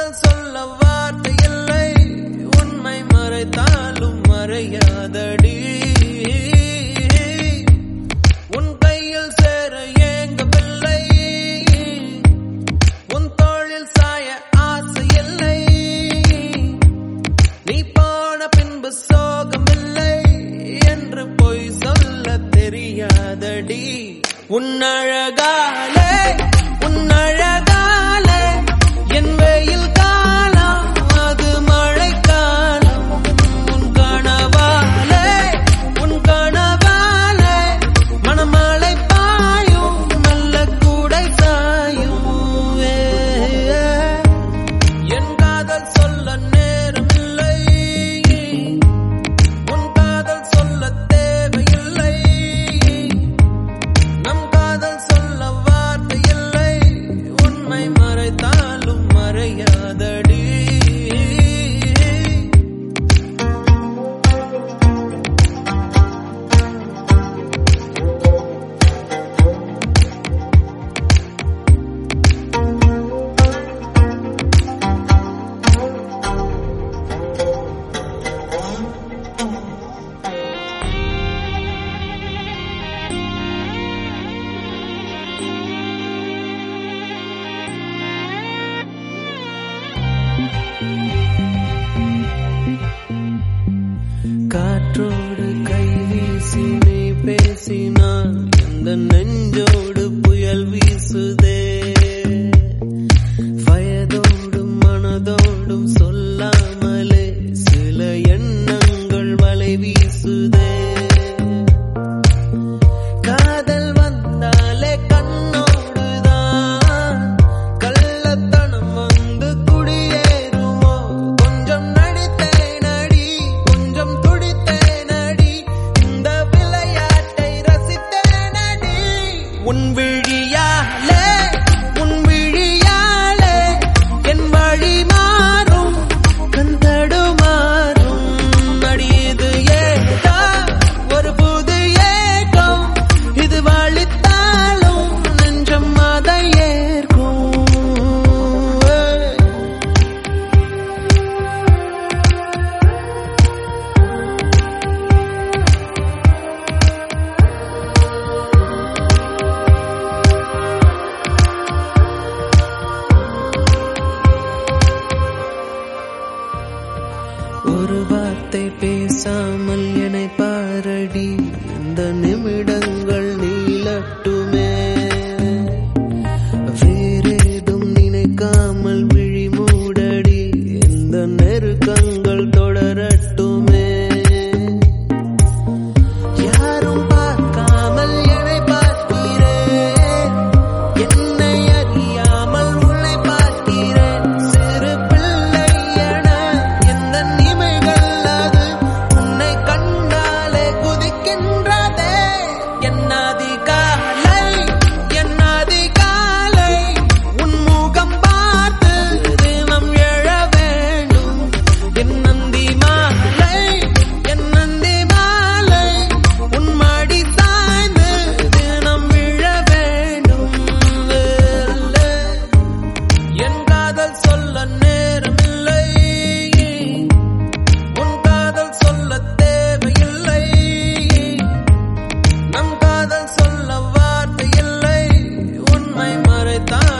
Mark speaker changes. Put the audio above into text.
Speaker 1: காதல் சொல்ல வார்த்தை இல்லை, உண்மை மறைத்தாலும் மறையாதடி. உன் கையில் சேர ஏங்கவில்லை, உன் தோளில் சாய ஆசை இல்லை. நீ போன பின்பு சோகமில்லை என்று பொய் சொல்ல தெரியாதடி. உன்னழகாலே உன்னழகாலே என் வெயில் காலம் அது மழை காலம். உன் கனவாலே மணமழை பாயும் நல்ல கூடை சாயும். என் காதல் சொல்ல நேரமில்லை, உன் காதல் சொல்ல தேவையில்லை. நம் காதல் சொல்ல வார்த்தை இல்லை, உண்மை மறைத்தாலும் மறையாதடி. காற்றோடு கை வீசி நீ பேசினான், இந்த நெஞ்சோடு புயல் வீசுதே. வயதோடும் மனதோடும் சொல்லாமலே சில எண்ணங்கள் வலை வீசுதே. காதல் வந்தாலே கண்ணோடுதான் கள்ளத்தனம் வந்து குடியேறுமோ. கொஞ்சம் நடித்தேனடி, கொஞ்சம் துடித்தேனடி, இந்த விளையாட்டை ரசித்தேனடி. உன் விழியாலே என் வழி மாறும், கண் தடுமாறும். அடியது ஏதா ஒரு புது ஏகம், இது வழித்தாலும் நெஞ்சம் அதை ஏற்கும். ஒரு வார்த்தை பேசாமல் என்னை பாரடி, இந்த நிமிடங்கள் நீளட்டுமே. வேறேதும் நினைக்காமல் விழி மூடடி, இந்த நெருக்கங்கள் தொடரட்டுமே. யாரும் பார்க்காமல் என்னை பார்க்கிறேன், என்னை அறியாமல் உன்னை பார்க்கிறேன். சிறு பிள்ளை என எந்த நிமைகள் அது உன்னை கண்டாலே குதிக்கின்றதே. என் அதிகாலை உன் முகம் பார்த்து தினம் எழ வேண்டும். என் நந்தி மாலை உன் மடி சாய்ந்து தினம் விழ வேண்டும். என் காதல் சொல்ல நேரமில்லை, உன் காதல் சொல்ல தேவையில்லை. நம் காதல் சொல்ல வார்த்தை இல்லை, உண்மை மறைத்தான்